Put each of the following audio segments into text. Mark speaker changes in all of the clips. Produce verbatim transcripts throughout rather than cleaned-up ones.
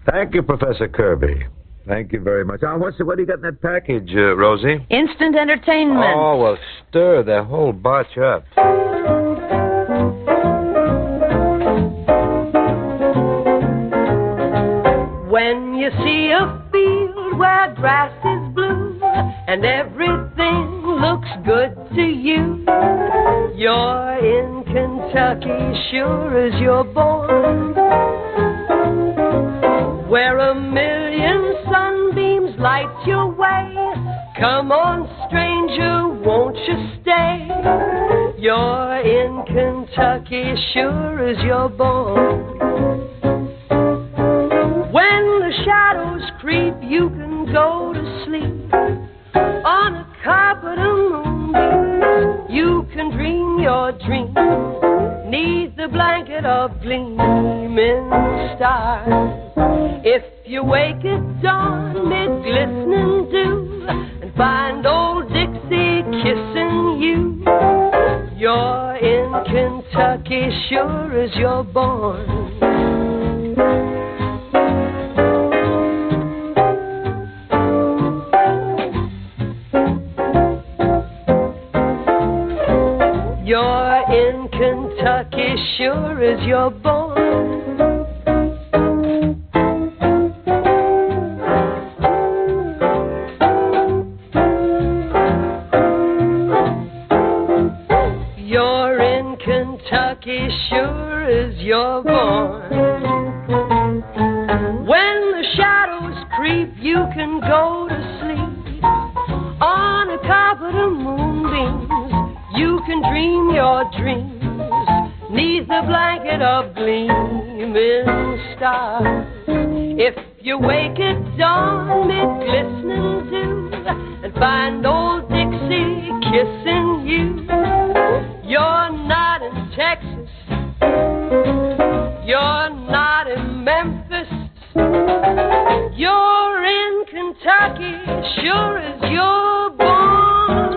Speaker 1: Thank you, Professor Kirby. Thank you very much. Oh, what's the, what do you got in that package, uh, Rosie?
Speaker 2: Instant entertainment.
Speaker 1: Oh, well, stir the whole batch up.
Speaker 3: When you see a field where grass is blue and everything looks good to you, you're in Kentucky sure as you're born, where a million sunbeams light your way. Come on, stranger, won't you stay? You're in Kentucky sure as you're born. When the shadows creep, you can go to sleep on a carpet of moonbeams. You can dream your dreams neath the blanket of gleaming stars. If you wake at dawn mid glistening dew and find old Dixie kissing you, you're in Kentucky sure as you're born. You're in Kentucky sure as you're born. You're in Kentucky sure as you're born. When the shadows creep, you can go to sleep on a carpet of moonbeams. You can dream your dreams neath the blanket of gleaming stars. If you wake at dawn mid glistening dew and find old Dixie kissing you, you're not in Texas, you're not in Memphis, you're in Kentucky sure as you're born.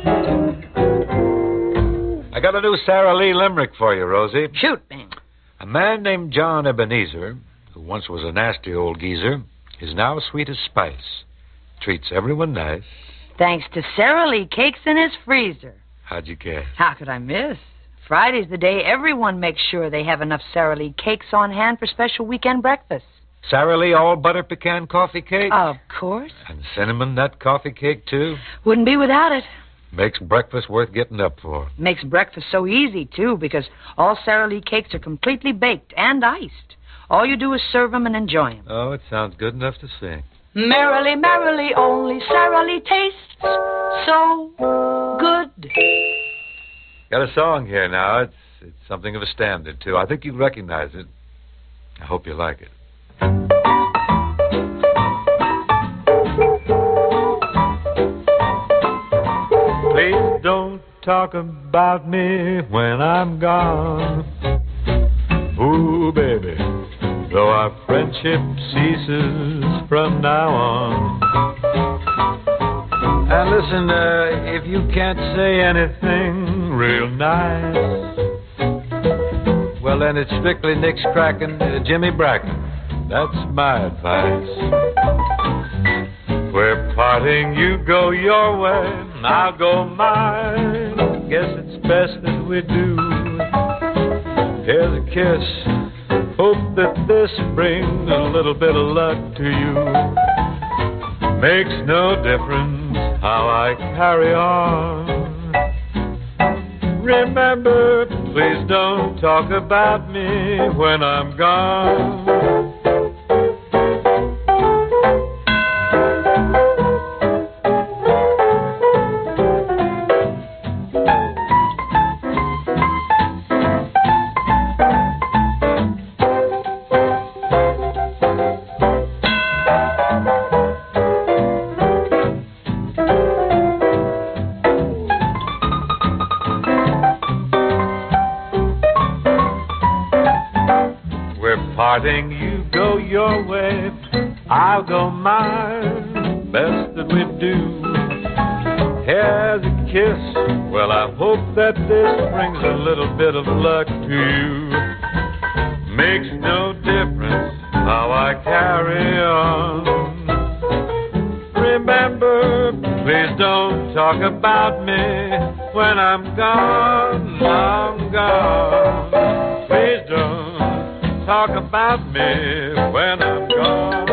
Speaker 1: I got a new Sarah Lee limerick for you, Rosie.
Speaker 2: Shoot, man.
Speaker 1: A man named John Ebenezer, who once was a nasty old geezer, is now sweet as spice. Treats everyone nice.
Speaker 2: Thanks to Sarah Lee cakes in his freezer.
Speaker 1: How'd you guess?
Speaker 2: How could I miss? Friday's the day everyone makes sure they have enough Sarah Lee cakes on hand for special weekend breakfasts.
Speaker 1: Sarah Lee all butter pecan coffee cake?
Speaker 2: Of course.
Speaker 1: And cinnamon nut coffee cake, too?
Speaker 2: Wouldn't be without it.
Speaker 1: Makes breakfast worth getting up for.
Speaker 2: Makes breakfast so easy, too, because all Sarah Lee cakes are completely baked and iced. All you do is serve them and enjoy them.
Speaker 1: Oh, it sounds good enough to sing.
Speaker 2: Merrily, merrily, only Sarah Lee tastes so good.
Speaker 1: Got a song here now. It's it's something of a standard, too. I think you recognize it. I hope you like it. Please don't talk about me when I'm gone. Ooh, baby, though our friendship ceases from now on. And listen, uh, if you can't say anything real nice, well, then it's strictly Nick's crackin', uh, Jimmy Bracken. That's my advice. We're parting, you go your way, I'll go mine. Guess it's best that we do. Here's a kiss. Hope that this brings a little bit of luck to you. Makes no difference how I carry on. Remember, please don't talk about me when I'm gone. Parting, you go your way, I'll go mine. Best that we do. Here's a kiss. Well, I hope that this brings a little bit of luck to you. Makes no difference how I carry on. Remember, please don't talk about me when I'm gone, I'm gone. Please don't talk about me when I'm gone.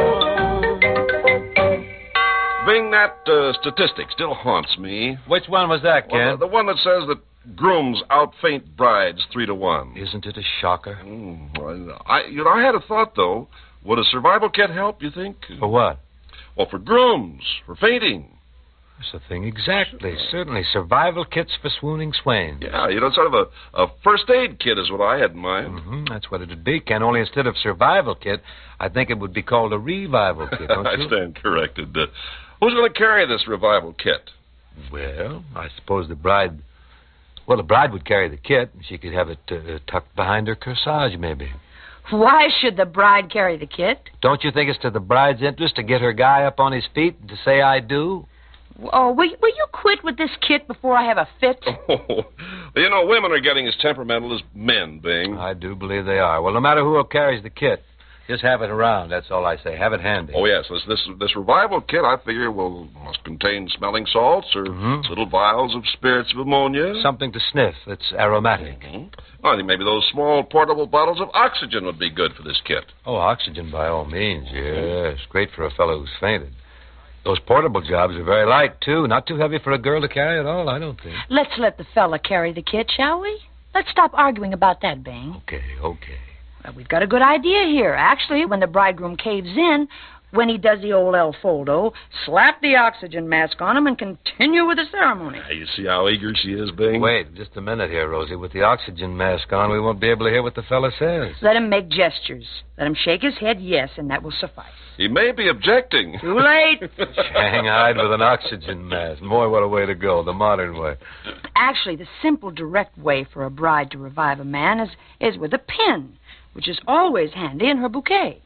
Speaker 4: Bing, that uh, statistic still haunts me.
Speaker 1: Which one was that, Ken?
Speaker 4: Well, the one that says that grooms outfaint brides three to one.
Speaker 1: Isn't it a shocker?
Speaker 4: Mm, well, I, you know, I had a thought, though. Would a survival kit help, you think?
Speaker 1: For what?
Speaker 4: Well, for grooms, for fainting.
Speaker 1: That's the thing exactly. Certainly. Survival kits for swooning swains.
Speaker 4: Yeah, you know, sort of a, a first aid kit is what I had in mind.
Speaker 1: Mm-hmm. That's what it'd be, Ken. Only instead of survival kit, I think it would be called a revival kit, don't
Speaker 4: I
Speaker 1: you?
Speaker 4: stand corrected. Uh, who's going to carry this revival kit?
Speaker 1: Well, I suppose the bride... Well, the bride would carry the kit, and she could have it uh, tucked behind her corsage, maybe.
Speaker 2: Why should the bride carry the kit?
Speaker 1: Don't you think it's to the bride's interest to get her guy up on his feet and to say I do?
Speaker 2: Oh, will, will you quit with this kit before I have a fit?
Speaker 4: Oh, you know, women are getting as temperamental as men, Bing.
Speaker 1: I do believe they are. Well, no matter who carries the kit, just have it around, that's all I say. Have it handy.
Speaker 4: Oh, yes. This this, this revival kit, I figure, will must contain smelling salts or
Speaker 1: mm-hmm.
Speaker 4: little vials of spirits of ammonia.
Speaker 1: Something to sniff that's aromatic.
Speaker 4: Mm-hmm. Well, I think maybe those small portable bottles of oxygen would be good for this kit.
Speaker 1: Oh, oxygen by all means, yes. Great for a fellow who's fainted. Those portable jobs are very light, too. Not too heavy for a girl to carry at all, I don't think.
Speaker 2: Let's let the fella carry the kit, shall we? Let's stop arguing about that, Bing.
Speaker 1: Okay, okay.
Speaker 2: Well, we've got a good idea here. Actually, when the bridegroom caves in, when he does the old El Foldo, slap the oxygen mask on him and continue with the ceremony.
Speaker 4: Now, you see how eager she is, Bing?
Speaker 1: Wait, just a minute here, Rosie. With the oxygen mask on, we won't be able to hear what the fella says.
Speaker 2: Let him make gestures. Let him shake his head yes, and that will suffice.
Speaker 4: He may be objecting.
Speaker 2: Too late.
Speaker 1: Shanghaied with an oxygen mask. Boy, what a way to go, the modern way.
Speaker 2: Actually, the simple, direct way for a bride to revive a man is, is with a pin, which is always handy in her bouquet.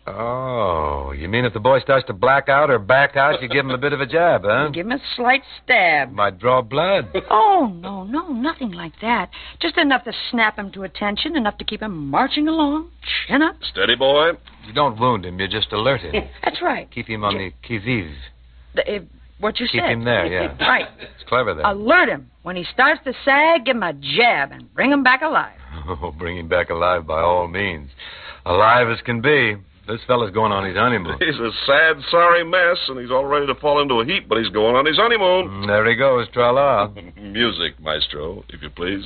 Speaker 1: Oh, you mean if the boy starts to black out or back out, you give him a bit of a jab, huh?
Speaker 2: You give him a slight stab.
Speaker 1: Might draw blood.
Speaker 2: Oh, no, no, nothing like that. Just enough to snap him to attention, enough to keep him marching along, chin up.
Speaker 4: Steady, boy.
Speaker 1: You don't wound him, you just alert him.
Speaker 2: That's right.
Speaker 1: Keep him on the qui-vive.
Speaker 2: The, uh, what you
Speaker 1: Keep
Speaker 2: said.
Speaker 1: him there, yeah.
Speaker 2: Right.
Speaker 1: It's clever, that.
Speaker 2: Alert him. When he starts to sag, give him a jab and bring him back alive.
Speaker 1: Oh, bring him back alive by all means. Alive as can be. This fella's going on his honeymoon.
Speaker 4: He's a sad, sorry mess, and he's all ready to fall into a heap, but he's going on his honeymoon.
Speaker 1: Mm, there he goes, tra-la.
Speaker 4: Music, maestro, if you please.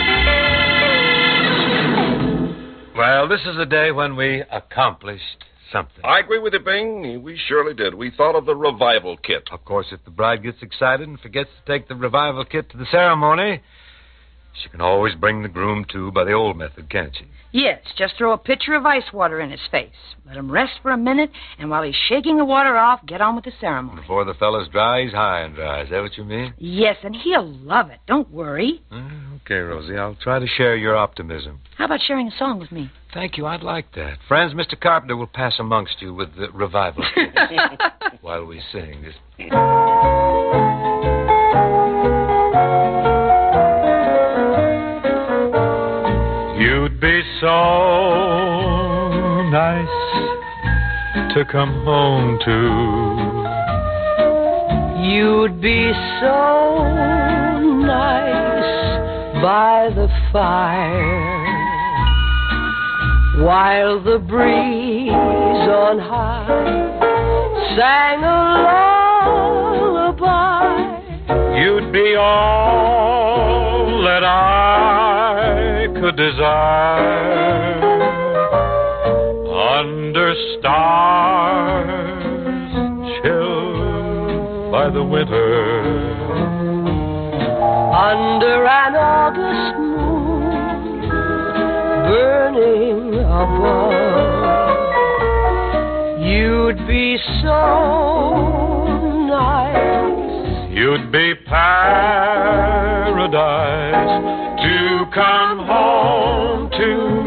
Speaker 1: Well, this is the day when we accomplished
Speaker 5: something.
Speaker 4: I agree with you, Bing. We surely did. We thought of the revival kit.
Speaker 5: Of course, if the bride gets excited and forgets to take the revival kit to the ceremony, she can always bring the groom, too, by the old method, can't she?
Speaker 2: Yes, just throw a pitcher of ice water in his face. Let him rest for a minute, and while he's shaking the water off, get on with the ceremony.
Speaker 5: Before the fellow's dry, he's high and dry. Is that what you mean?
Speaker 2: Yes, and he'll love it. Don't worry.
Speaker 5: Uh, okay, Rosie. I'll try to share your optimism.
Speaker 2: How about sharing a song with me?
Speaker 5: Thank you. I'd like that. Friends, Mister Carpenter will pass amongst you with the revival while we sing. Just...
Speaker 1: You'd be so nice to come home to.
Speaker 3: You'd be so nice by the fire while the breeze on high sang a lullaby.
Speaker 1: You'd be all that I could desire under stars chilled by the winter,
Speaker 3: under an August moon burning above. You'd be so nice.
Speaker 1: You'd be paradise to come home to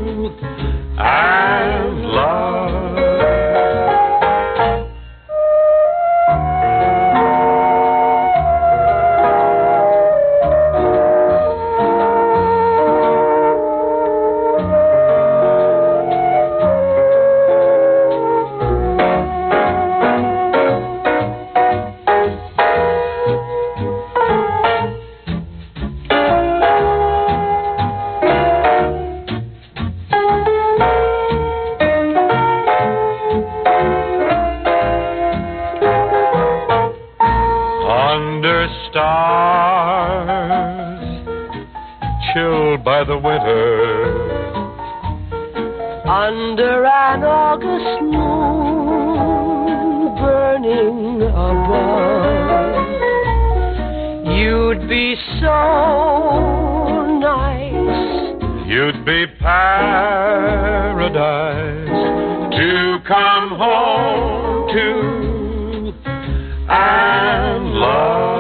Speaker 1: and love. By the winter,
Speaker 3: under an August moon burning above. You'd be so nice.
Speaker 1: You'd be paradise to come home to and love.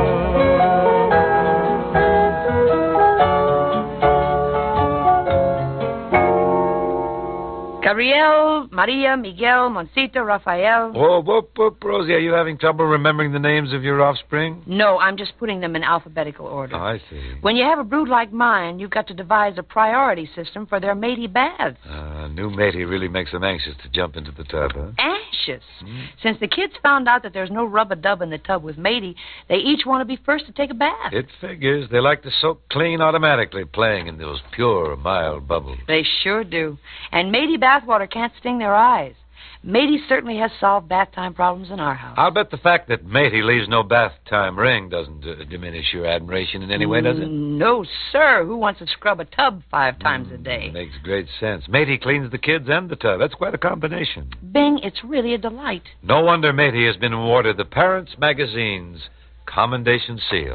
Speaker 2: Gabriel, Maria, Miguel, Moncito, Rafael.
Speaker 5: Whoa, whoop, whoop, Rosie, are you having trouble remembering the names of your offspring?
Speaker 2: No, I'm just putting them in alphabetical order.
Speaker 5: Oh, I see.
Speaker 2: When you have a brood like mine, you've got to devise a priority system for their matey baths.
Speaker 5: Uh, new matey really makes them anxious to jump into the tub, huh?
Speaker 2: Anxious. Mm. Since the kids found out that there's no rub-a-dub in the tub with matey, they each want to be first to take a bath.
Speaker 5: It figures. They like to soak clean automatically, playing in those pure, mild bubbles.
Speaker 2: They sure do. And matey bathwater can't sting their eyes. Matey certainly has solved bath time problems in our house.
Speaker 5: I'll bet the fact that Matey leaves no bath time ring doesn't uh, diminish your admiration in any way, does it?
Speaker 2: No, sir. Who wants to scrub a tub five times mm, a day?
Speaker 5: Makes great sense. Matey cleans the kids and the tub. That's quite a combination.
Speaker 2: Bing, it's really a delight.
Speaker 5: No wonder Matey has been awarded the Parents Magazine's Commendation Seal.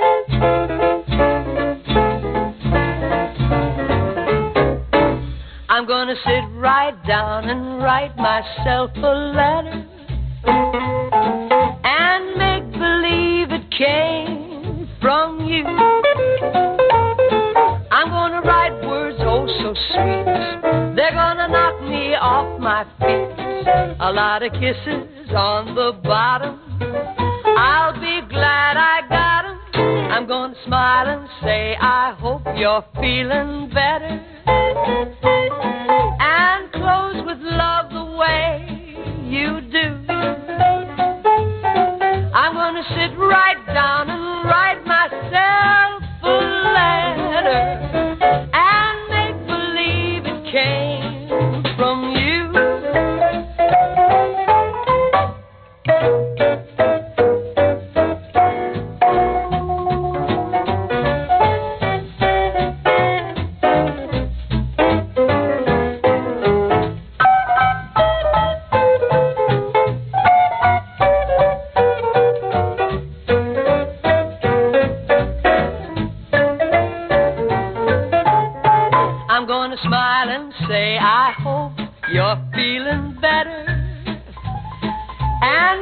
Speaker 3: I'm gonna sit right down and write myself a letter and make believe it came from you. I'm gonna write words oh so sweet, they're gonna knock me off my feet. A lot of kisses on the bottom, I'll be glad I got 'em. I'm gonna smile and say I hope you're feeling better, and close with love the way you do. I'm gonna sit right down and write myself a letter and make believe it came from you.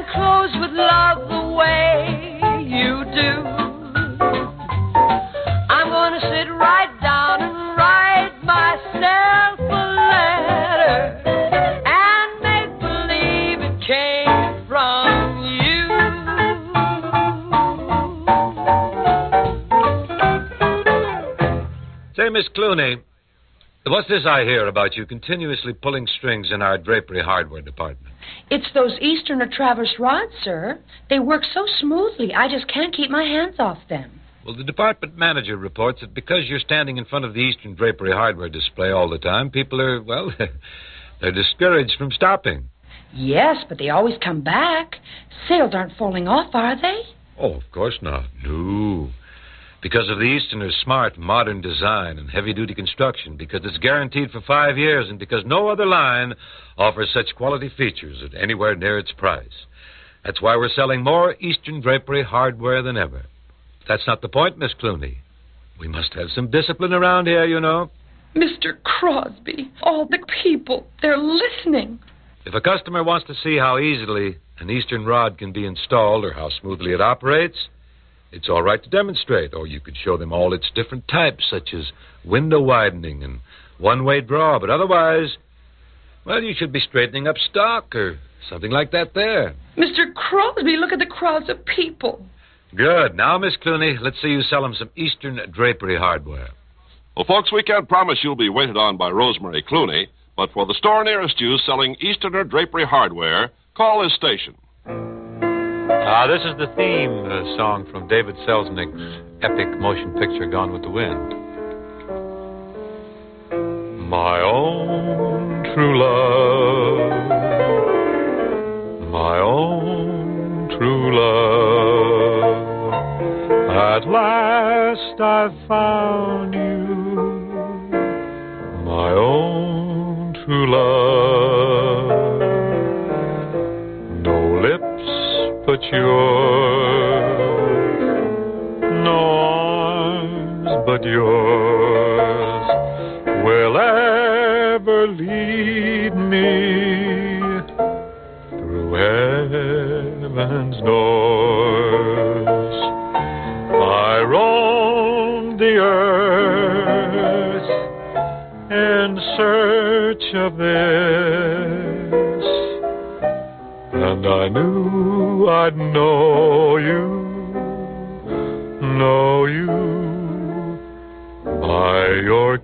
Speaker 3: clothes with love the way you do. I'm gonna sit right down and write myself a letter and make believe it came from you.
Speaker 5: Say, Miss Clooney, what's this I hear about you continuously pulling strings in our drapery hardware department?
Speaker 2: It's those Eastern or Traverse rods, sir. They work so smoothly, I just can't keep my hands off them.
Speaker 5: Well, the department manager reports that because you're standing in front of the Eastern drapery hardware display all the time, people are, well, they're discouraged from stopping.
Speaker 2: Yes, but they always come back. Sales aren't falling off, are they?
Speaker 5: Oh, of course not. No. Because of the Easterner's smart, modern design and heavy-duty construction, because it's guaranteed for five years, and because no other line offers such quality features at anywhere near its price. That's why we're selling more Eastern drapery hardware than ever. That's not the point, Miss Clooney. We must have some discipline around here, you know.
Speaker 2: Mister Crosby, all the people, they're listening.
Speaker 5: If a customer wants to see how easily an Eastern rod can be installed or how smoothly it operates, it's all right to demonstrate, or you could show them all its different types, such as window widening and one-way draw. But otherwise, well, you should be straightening up stock or something like that there.
Speaker 2: Mister Crosby, look at the crowds of people.
Speaker 5: Good. Now, Miss Clooney, let's see you sell them some Eastern drapery hardware.
Speaker 4: Well, folks, we can't promise you'll be waited on by Rosemary Clooney, but for the store nearest you selling Easterner drapery hardware, call this station.
Speaker 1: Ah, this is the theme uh, song from David Selznick's epic motion picture Gone with the Wind. My own true love, my own true love, at last I've found you, my own true love. No lips but yours, no arms but yours will ever lead me through heaven's doors. I roamed the earth in search of this, and I knew I'd know you, know you by your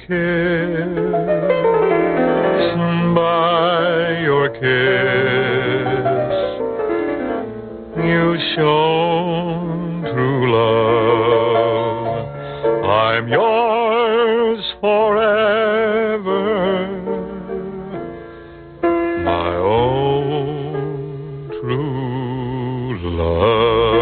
Speaker 1: kiss, by your kiss. You shown true love. I'm yours forever, my own true love.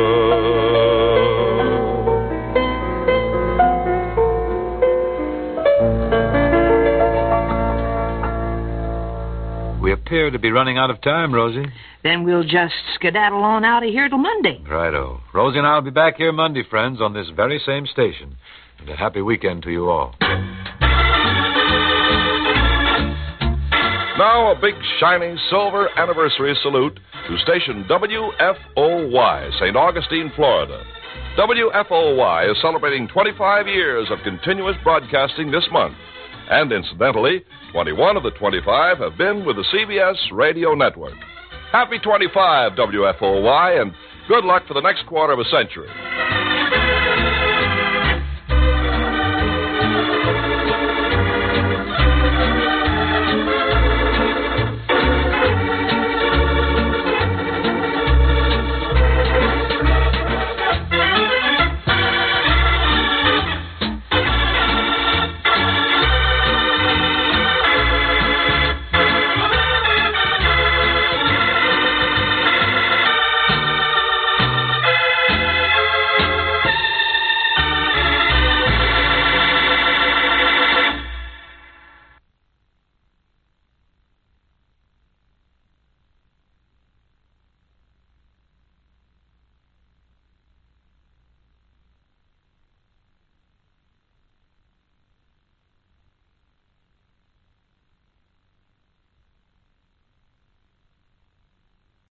Speaker 5: We appear to be running out of time, Rosie.
Speaker 2: Then we'll just skedaddle on out of here till Monday.
Speaker 5: Righto. Rosie and I will be back here Monday, friends, on this very same station. And a happy weekend to you all.
Speaker 4: Now a big, shiny, silver anniversary salute to station W F O Y, Saint Augustine, Florida. W F O Y is celebrating twenty-five years of continuous broadcasting this month. And incidentally, twenty-one of the twenty-five have been with the C B S Radio Network. Happy twenty-five, W F O Y, and good luck for the next quarter of a century.